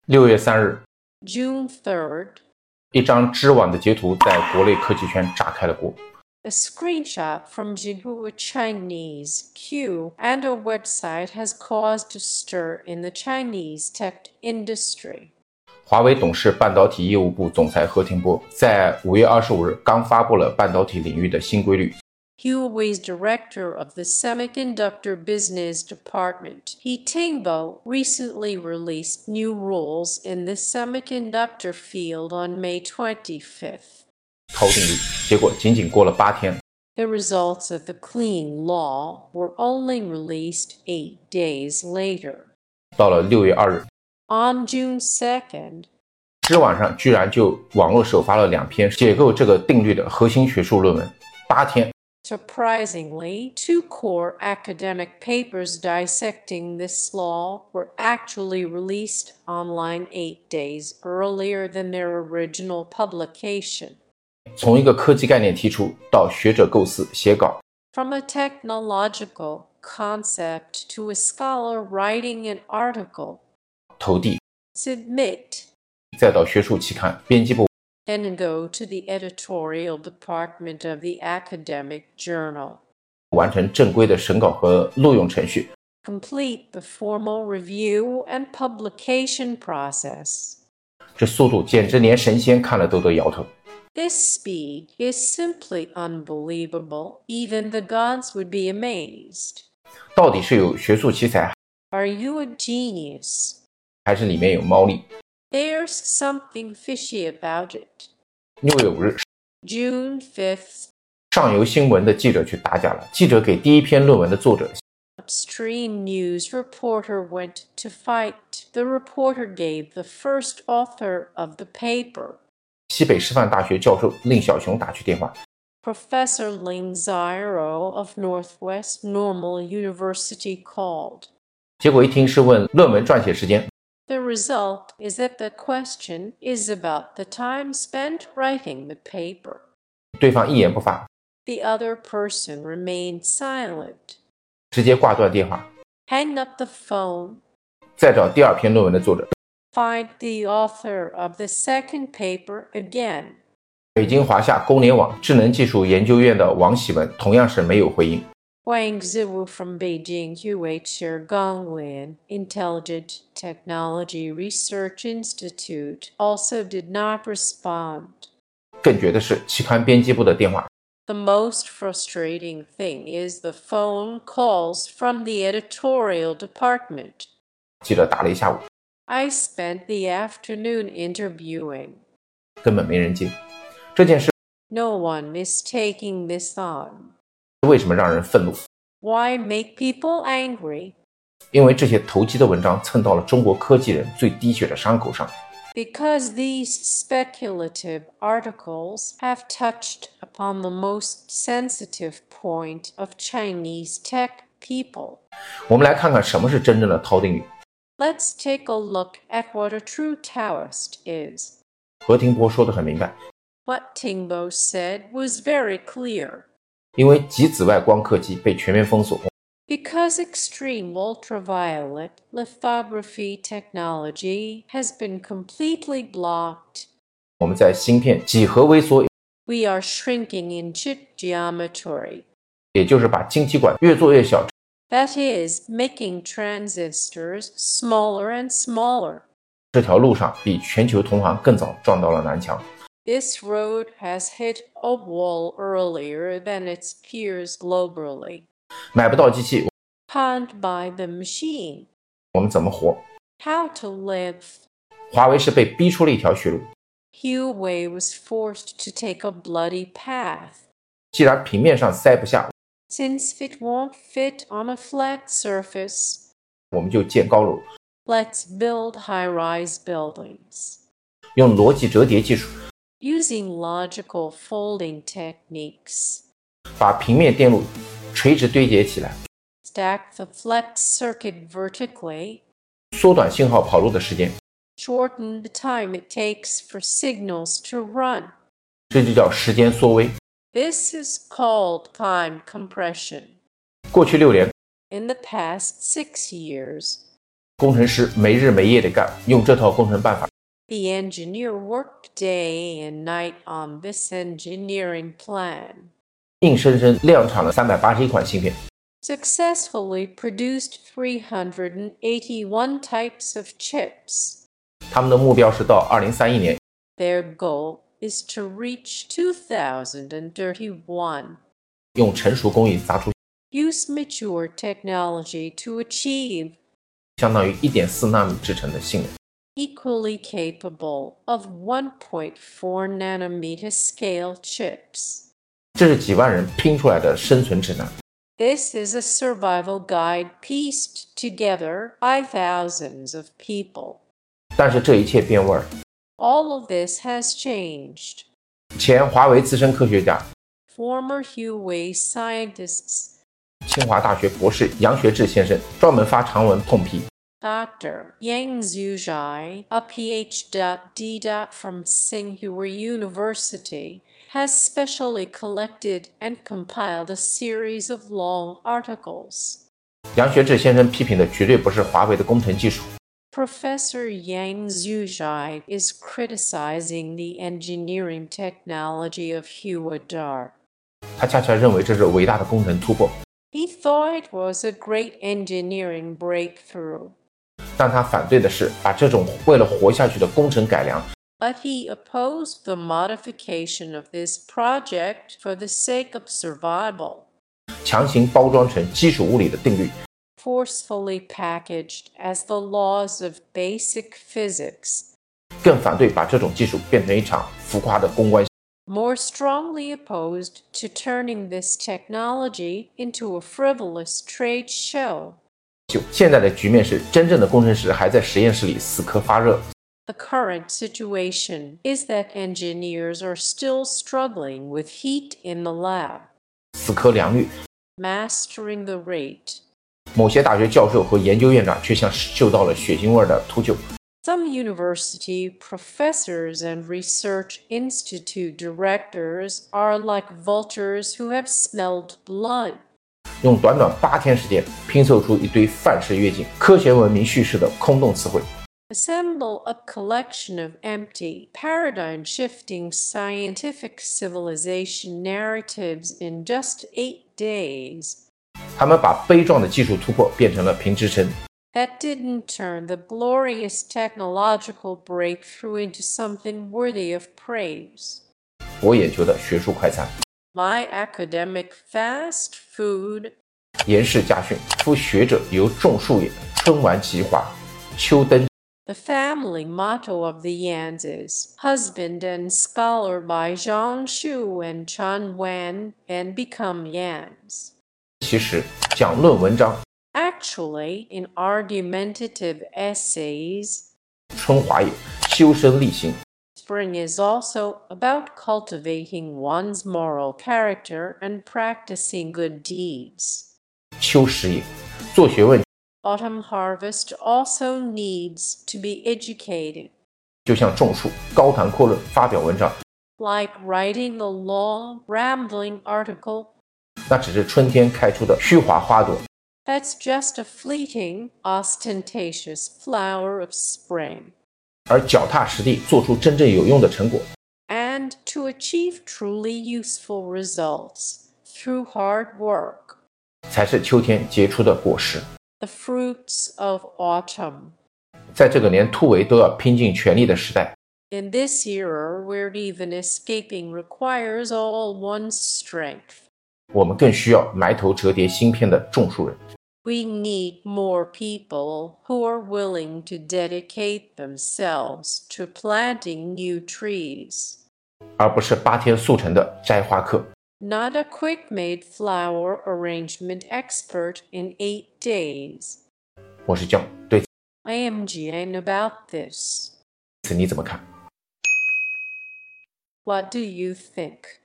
6月3日 June 3rd, 一张知网的截图在国内科技圈炸开了锅。 a screenshot from Jinhua Chinese Q and a website has caused a stir in the Chinese tech industry. 华为董事半导体业务部总裁何庭波在5月25日刚发布了半导体领域的新规律。 Huawei's director of the Semiconductor Business Department, He Tingbo, recently released new rules in the semiconductor field on May 25th. 超定律，结果仅仅过了8天， The results of the Clean Law were only released 8 days later. 到了6月2日， On June 2nd, 知网上居然就网络首发了2篇解构这个定律的核心学术论文，8天。 surprisingly, 2 core academic papers dissecting this law were actually released online 8 days earlier than their original publication. 从一个科技概念提出到学者构思写稿， From a technological concept to a scholar writing an article, 投递， submit, 再到学术期刊编辑部， and go to the editorial department of the academic journal. 完成正规的审稿和录用程序。 Complete the formal review and publication process. 这速度简直连神仙看了都得摇头。 This speed is simply unbelievable. Even the gods would be amazed. 到底是有学术奇才， Are you a genius? 还是里面有猫腻？ There's something fishy about it. 6月5日， June 5th, 上游新闻的记者去打假了，记者给第一篇论文的作者 upstream news reporter went to fight. The reporter gave the first author of the paper, 西北师范大学教授令小熊打去电话， Professor Ling Ziro of Northwest Normal University, called. 结果一听是问论文撰写时间， The result is that the question is about the time spent writing the paper. 对方一言不发， The other person remained silent. 直接挂断电话， Hang up the phone. 再找第二篇论文的作者。 Find the author of the second paper again. 北京华夏工联网智能技术研究院的王喜文同样是没有回应。 Wang Ziwu from Beijing UHR Gonglin Intelligent Technology Research Institute also did not respond. 更绝的是期刊编辑部的电话， The most frustrating thing is the phone calls from the editorial department. 记者打了一下午， I spent the afternoon interviewing. 根本没人接。这件事 No one is taking this on. 为什么让人愤怒？ Why make people angry? 因为这些投机的文章蹭到了中国科技人最滴血的伤口上。 Because these speculative articles have touched upon the most sensitive point of Chinese tech people. 我们来看看什么是真正的涛定律。 Let's take a look at what a true Taoist is. 何庭波说得很明白， What Tingbo said was very clear. 因为极紫外光刻机被全面封锁， Because extreme ultraviolet lithography technology has been completely blocked, 我们在芯片几何微缩， we are shrinking in chip geometry. 也就是把晶体管越做越小， That is, making transistors smaller and smaller. 这条路上比全球同行更早撞到了南墙。 This road has hit a wall earlier than its peers globally. 买不到机器， Can't buy the machine. 我们怎么活？ How to live? 华为是被逼出了一条血路。 Huawei was forced to take a bloody path. 既然平面上塞不下， Since it won't fit on a flat surface, 我们就建高楼， let's build high-rise buildings. 用逻辑折叠技术， Using logical folding techniques, 把平面电路垂直堆叠起来， stack the flex circuit vertically, 缩短信号跑路的时间， shorten the time it takes for signals to run. 这就叫时间缩微。 This is called time compression. 过去6年， In the past 6 years, 工程师没日没夜地干，用这套工程办法。 The engineer worked day and night on this engineering plan. 硬生生量产了381款芯片， Successfully produced 381 types of chips. 他们的目标是到2031年， Their goal is to reach 2031. 用成熟工艺砸出 Use mature technology to achieve 相当于1.4纳米制成的性能。 equally capable of 1.4 nanometer scale chips. 这是几万人拼出来的生存指南。 This is a survival guide pieced together by thousands of people. 但是这一切变味儿。 All of this has changed. 前华为资深科学家、 Former Huawei scientists 清华大学博士杨学志先生专门发长文痛批， Dr. Yang Zhuzhai, a PhD from Tsinghua University, has specially collected and compiled a series of long articles. 杨学志先生批评的绝对不是华为的工程技术， Professor Yang Zhuzhai is criticizing the engineering technology of Huawei. 他恰恰认为这是伟大的工程突破， He thought it was a great engineering breakthrough, 但他反对的是把这种为了活下去的工程改良 but he opposed the modification of this project for the sake of survival, 强行包装成基础物理的定律， forcefully packaged as the laws of basic physics, 更反对把这种技术变成一场浮夸的公关。 more strongly opposed to turning this technology into a frivolous trade show. 现在的局面是，真正的工程师还在实验室里死磕发热， The current situation is that engineers are still struggling with heat in the lab, 死磕良率。 mastering the rate. 某些大学教授和研究院长却像嗅到了血腥味的秃鹫， Some university professors and research institute directors are like vultures who have smelled blood. 用短短8天时间拼凑出一堆范式跃进、科学文明叙事的空洞词汇。 Assemble a collection of empty, paradigm-shifting scientific civilization narratives in just 8 days. 他们把悲壮的技术突破变成了评职称， That didn't turn the glorious technological breakthrough into something worthy of praise. 博眼球的学术快餐。 My academic fast food. 严氏家训：夫学者由种树也，春晚其华，秋登。 The family motto of the Yans is Husband and scholar by Zhang Shu and Chen Wan and become Yans. 其实讲论文章， Actually, in argumentative essays, 春华也，修身立行。 spring is also about cultivating one's moral character and practicing good deeds. 秋实也，做学问 Autumn harvest also needs to be educated, 就像种树，高谈阔论，发表文章， like writing a long, rambling article. 那只是春天开出的虚华花朵。 That's just a fleeting, ostentatious flower of spring. 而脚踏实地做出真正有用的成果， And to achieve truly useful results through hard work, 才是秋天结出的果实。 the fruits of autumn. 在这个连突围都要拼尽全力的时代， In this era where even escaping requires all one's strength, 我们更需要埋头折叠芯片的种树人。 we need more people who are willing to dedicate themselves to planting new trees. 而不是8天速成的摘花课。 Not a quick-made flower arrangement expert in 8 days. 我是教对 I am Jian about this. 此你怎么看？ What do you think?